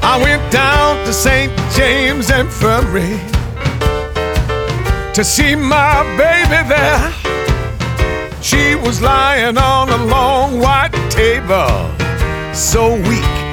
I went down to St. James Infirmary to see my baby there. She was lying on a long white table, so weak